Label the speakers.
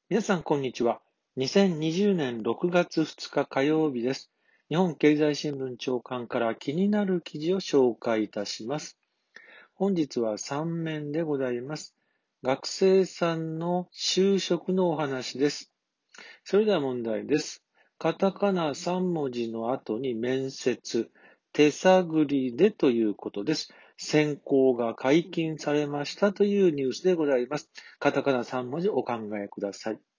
Speaker 1: 皆さん、こんにちは。2020年6月2日火曜日です。日本経済新聞長官から気になる記事を紹介いたします。本日は3面でございます。学生さんの就職のお話です。それでは問題です。カタカナ3文字の後に面接、手探りでということです。選考が解禁されましたというニュースでございます。カタカナ3文字お考えください。